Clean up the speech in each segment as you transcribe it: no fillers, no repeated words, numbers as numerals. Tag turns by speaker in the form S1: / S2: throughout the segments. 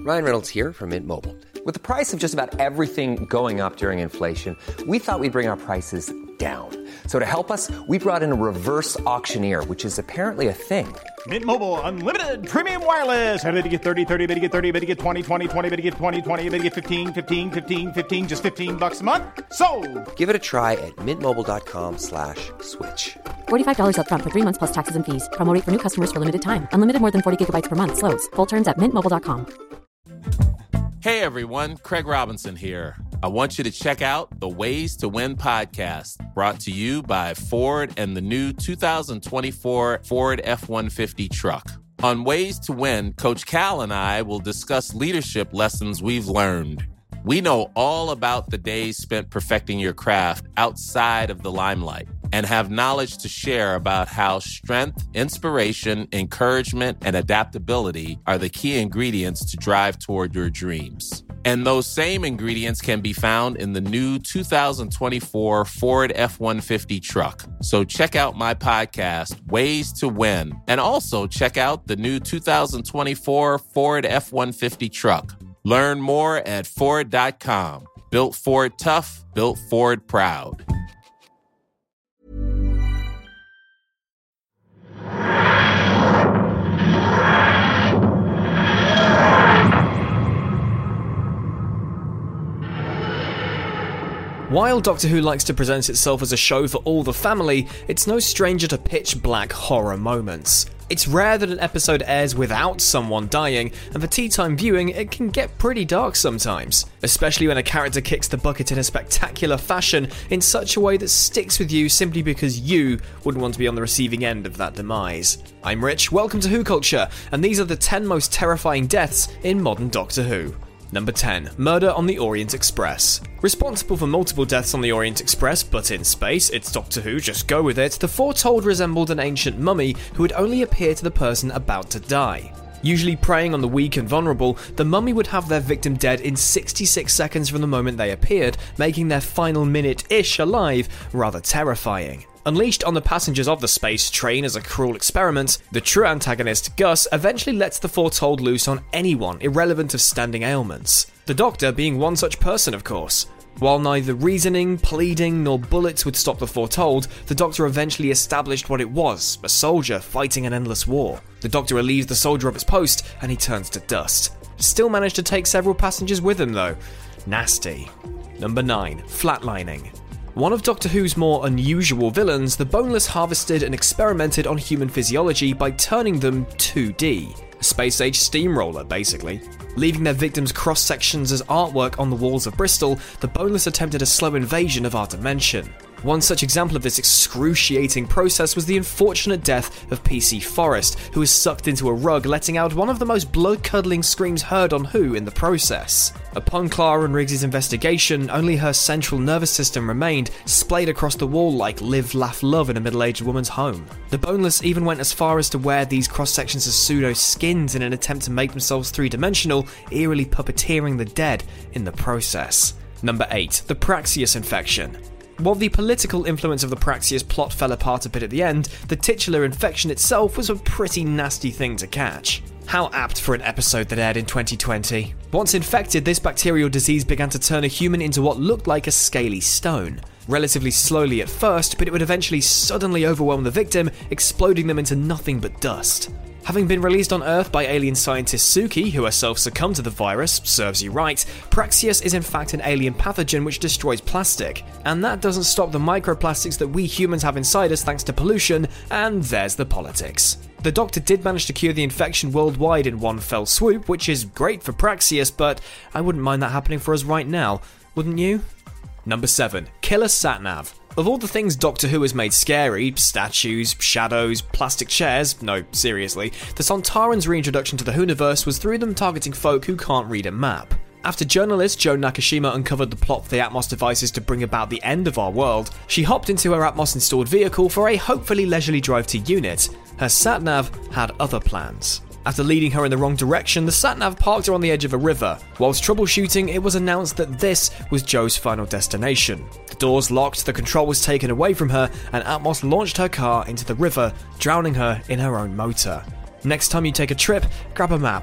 S1: Ryan Reynolds here from Mint Mobile. With the price of just about everything going up during inflation, we thought we'd bring our prices down. So to help us, we brought in a reverse auctioneer, which is apparently a thing.
S2: Mint Mobile Unlimited Premium Wireless. How to get 30, 30, bit to get 30, bit to get 20, 20, 20, bit to get 20, 20, bit to get 15, 15, 15, 15, just $15 a month? Sold!
S1: Give it a try at mintmobile.com/switch.
S3: $45 up front for 3 months plus taxes and fees. Promo rate for new customers for limited time. Unlimited more than 40 gigabytes per month. Slows full terms at mintmobile.com.
S4: Hey everyone, Craig Robinson here. I want you to check out the Ways to Win podcast, brought to you by Ford and the new 2024 Ford F-150 truck. On Ways to Win, Coach Cal and I will discuss leadership lessons we've learned. We know all about the days spent perfecting your craft outside of the limelight and have knowledge to share about how strength, inspiration, encouragement, and adaptability are the key ingredients to drive toward your dreams. And those same ingredients can be found in the new 2024 Ford F-150 truck. So check out my podcast, Ways to Win, and also check out the new 2024 Ford F-150 truck. Learn more at Ford.com. Built Ford tough, built Ford proud.
S5: While Doctor Who likes to present itself as a show for all the family, it's no stranger to pitch-black horror moments. It's rare that an episode airs without someone dying, and for tea-time viewing, it can get pretty dark sometimes, especially when a character kicks the bucket in a spectacular fashion in such a way that sticks with you simply because you wouldn't want to be on the receiving end of that demise. I'm Rich, welcome to Who Culture, and these are the 10 most terrifying deaths in modern Doctor Who. Number 10. Murder on the Orient Express. Responsible for multiple deaths on the Orient Express, but in space, it's Doctor Who, just go with it, the foretold resembled an ancient mummy who would only appear to the person about to die. Usually preying on the weak and vulnerable, the mummy would have their victim dead in 66 seconds from the moment they appeared, making their final minute-ish alive rather terrifying. Unleashed on the passengers of the space train as a cruel experiment, the true antagonist, Gus, eventually lets the foretold loose on anyone irrelevant of standing ailments. The Doctor being one such person, of course. While neither reasoning, pleading, nor bullets would stop the foretold, the Doctor eventually established what it was, a soldier fighting an endless war. The Doctor relieves the soldier of his post, and he turns to dust. Still managed to take several passengers with him, though. Nasty. Number 9. Flatlining. One of Doctor Who's more unusual villains, the Boneless harvested and experimented on human physiology by turning them 2D. A space-age steamroller, basically. Leaving their victims' cross-sections as artwork on the walls of Bristol, the Boneless attempted a slow invasion of our dimension. One such example of this excruciating process was the unfortunate death of PC Forrest, who was sucked into a rug, letting out one of the most blood-curdling screams heard on Who in the process. Upon Clara and Riggs' investigation, only her central nervous system remained, splayed across the wall like live, laugh, love in a middle-aged woman's home. The Boneless even went as far as to wear these cross-sections as pseudo-skins in an attempt to make themselves three-dimensional, eerily puppeteering the dead in the process. Number 8. The Praxeus infection. While the political influence of the Praxeus plot fell apart a bit at the end, the titular infection itself was a pretty nasty thing to catch. How apt for an episode that aired in 2020. Once infected, this bacterial disease began to turn a human into what looked like a scaly stone. Relatively slowly at first, but it would eventually suddenly overwhelm the victim, exploding them into nothing but dust. Having been released on Earth by alien scientist Suki, who herself succumbed to the virus, serves you right, Praxeus is in fact an alien pathogen which destroys plastic. And that doesn't stop the microplastics that we humans have inside us thanks to pollution, and there's the politics. The Doctor did manage to cure the infection worldwide in one fell swoop, which is great for Praxeus, but I wouldn't mind that happening for us right now, wouldn't you? Number 7. Killer Satnav. Of all the things Doctor Who has made scary, statues, shadows, plastic chairs, no, seriously, the Sontarans' reintroduction to the Whoniverse was through them targeting folk who can't read a map. After journalist Jo Nakashima uncovered the plot for the Atmos devices to bring about the end of our world, she hopped into her Atmos-installed vehicle for a hopefully leisurely drive to Unit. Her Satnav had other plans. After leading her in the wrong direction, the Satnav parked her on the edge of a river. Whilst troubleshooting, it was announced that this was Jo's final destination. The doors locked, the control was taken away from her, and Atmos launched her car into the river, drowning her in her own motor. Next time you take a trip, grab a map.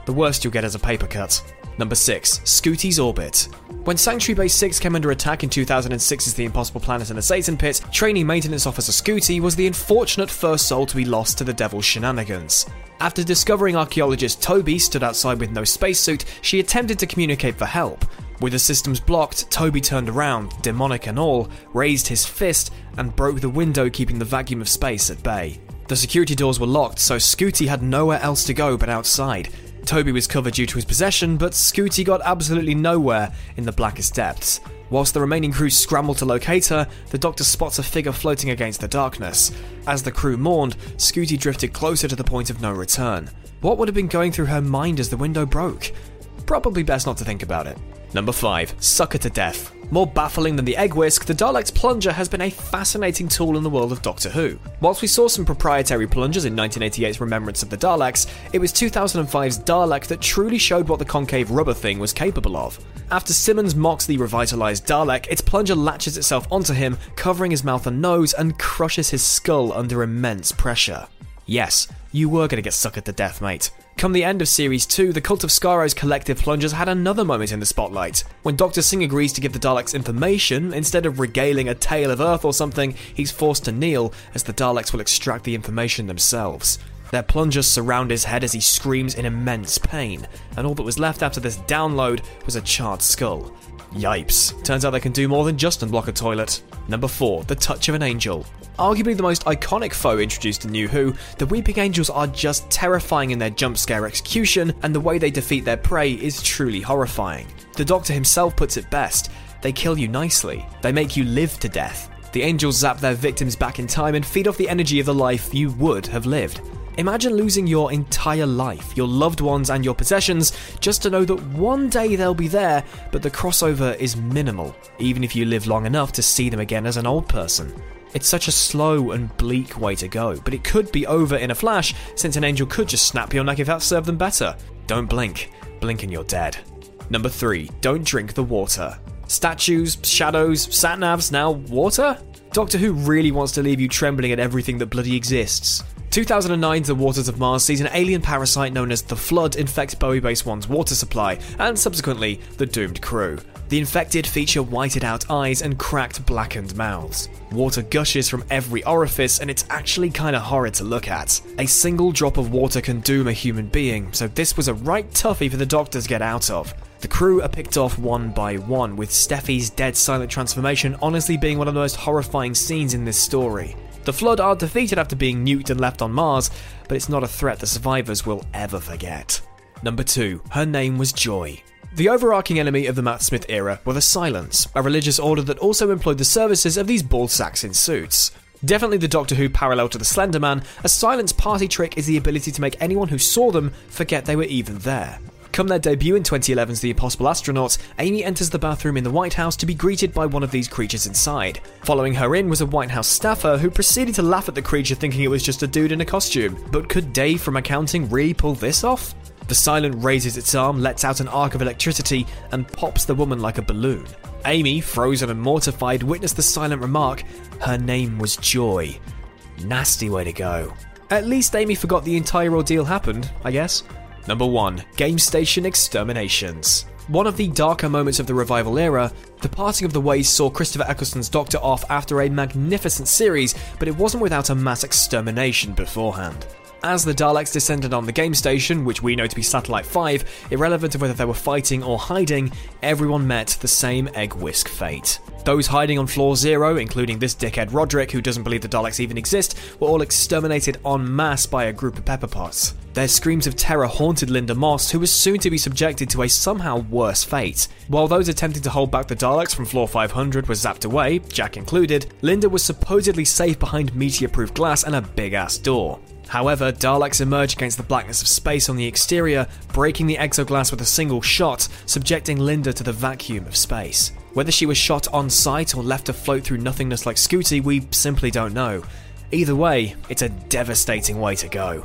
S5: The worst you'll get is a paper cut. Number 6. Scooty's Orbit. When Sanctuary Base 6 came under attack in 2006 as the Impossible Planet and the Satan Pit, trainee maintenance officer Scooty was the unfortunate first soul to be lost to the devil's shenanigans. After discovering archaeologist Toby stood outside with no spacesuit, she attempted to communicate for help. With the systems blocked, Toby turned around, demonic and all, raised his fist, and broke the window, keeping the vacuum of space at bay. The security doors were locked, so Scooty had nowhere else to go but outside. Toby was covered due to his possession, but Scooty got absolutely nowhere in the blackest depths. Whilst the remaining crew scrambled to locate her, the Doctor spots a figure floating against the darkness. As the crew mourned, Scooty drifted closer to the point of no return. What would have been going through her mind as the window broke? Probably best not to think about it. Number 5. Sucker to Death. More baffling than the egg whisk, the Dalek's plunger has been a fascinating tool in the world of Doctor Who. Whilst we saw some proprietary plungers in 1988's Remembrance of the Daleks, it was 2005's Dalek that truly showed what the concave rubber thing was capable of. After Simmons mocks the revitalised Dalek, its plunger latches itself onto him, covering his mouth and nose, and crushes his skull under immense pressure. Yes, you were going to get suckered to death, mate. Come the end of Series 2, the Cult of Skaro's collective plungers had another moment in the spotlight. When Dr. Singh agrees to give the Daleks information, instead of regaling a tale of Earth or something, he's forced to kneel, as the Daleks will extract the information themselves. Their plungers surround his head as he screams in immense pain, and all that was left after this download was a charred skull. Yipes. Turns out they can do more than just unblock a toilet. Number 4. The Touch of an Angel. Arguably the most iconic foe introduced in New Who, the Weeping Angels are just terrifying in their jump scare execution, and the way they defeat their prey is truly horrifying. The Doctor himself puts it best: they kill you nicely. They make you live to death. The angels zap their victims back in time and feed off the energy of the life you would have lived. Imagine losing your entire life, your loved ones and your possessions, just to know that one day they'll be there, but the crossover is minimal, even if you live long enough to see them again as an old person. It's such a slow and bleak way to go, but it could be over in a flash, since an angel could just snap your neck if that served them better. Don't blink. Blink and you're dead. Number 3. Don't drink the water. Statues, shadows, sat-navs, now water? Doctor Who really wants to leave you trembling at everything that bloody exists. 2009's The Waters of Mars sees an alien parasite known as the Flood infect Bowie Base 1's water supply, and subsequently, the doomed crew. The infected feature whited out eyes and cracked, blackened mouths. Water gushes from every orifice, and it's actually kinda horrid to look at. A single drop of water can doom a human being, so this was a right toughie for the Doctor to get out of. The crew are picked off one by one, with Steffi's dead silent transformation honestly being one of the most horrifying scenes in this story. The Flood are defeated after being nuked and left on Mars, but it's not a threat the survivors will ever forget. Number 2. Her name was Joy. The overarching enemy of the Matt Smith era were the Silents, a religious order that also employed the services of these bald sacks in suits. Definitely the Doctor Who parallel to the Slender Man, a Silence party trick is the ability to make anyone who saw them forget they were even there. Come their debut in 2011's The Impossible Astronauts, Amy enters the bathroom in the White House to be greeted by one of these creatures inside. Following her in was a White House staffer who proceeded to laugh at the creature thinking it was just a dude in a costume. But could Dave from accounting really pull this off? The Silent raises its arm, lets out an arc of electricity, and pops the woman like a balloon. Amy, frozen and mortified, witnessed the Silent remark, "Her name was Joy." Nasty way to go. At least Amy forgot the entire ordeal happened, I guess. Number 1. Game Station Exterminations. One of the darker moments of the revival era, the parting of the ways saw Christopher Eccleston's Doctor off after a magnificent series, but it wasn't without a mass extermination beforehand. As the Daleks descended on the game station, which we know to be Satellite 5, irrelevant of whether they were fighting or hiding, everyone met the same egg whisk fate. Those hiding on Floor 0, including this dickhead Roderick, who doesn't believe the Daleks even exist, were all exterminated en masse by a group of Pepperpots. Their screams of terror haunted Linda Moss, who was soon to be subjected to a somehow worse fate. While those attempting to hold back the Daleks from Floor 500 were zapped away, Jack included, Linda was supposedly safe behind meteor-proof glass and a big-ass door. However, Daleks emerge against the blackness of space on the exterior, breaking the exoglass with a single shot, subjecting Linda to the vacuum of space. Whether she was shot on sight or left to float through nothingness like Scooty, we simply don't know. Either way, it's a devastating way to go.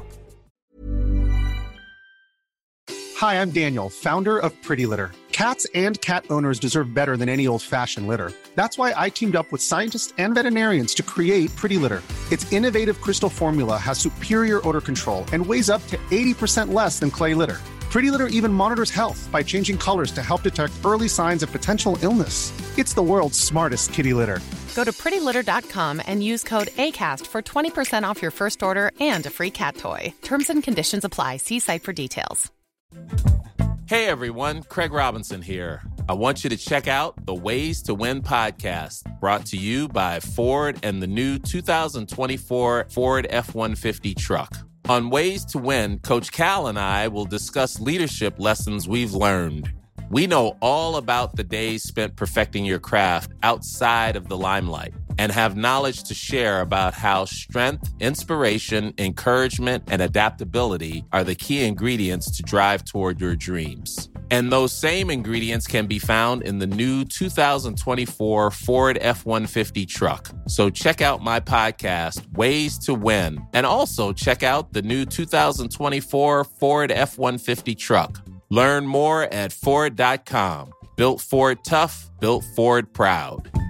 S6: Hi, I'm Daniel, founder of Pretty Litter. Cats and cat owners deserve better than any old-fashioned litter. That's why I teamed up with scientists and veterinarians to create Pretty Litter. Its innovative crystal formula has superior odor control and weighs up to 80% less than clay litter. Pretty Litter even monitors health by changing colors to help detect early signs of potential illness. It's the world's smartest kitty litter.
S7: Go to prettylitter.com and use code ACAST for 20% off your first order and a free cat toy. Terms and conditions apply. See site for details.
S4: Hey everyone, Craig Robinson here. I want you to check out the Ways to Win podcast, brought to you by Ford and the new 2024 Ford F-150 truck. On Ways to Win, Coach Cal and I will discuss leadership lessons we've learned. We know all about the days spent perfecting your craft outside of the limelight and have knowledge to share about how strength, inspiration, encouragement, and adaptability are the key ingredients to drive toward your dreams. And those same ingredients can be found in the new 2024 Ford F-150 truck. So check out my podcast, Ways to Win, and also check out the new 2024 Ford F-150 truck. Learn more at Ford.com. Built Ford tough, built Ford proud.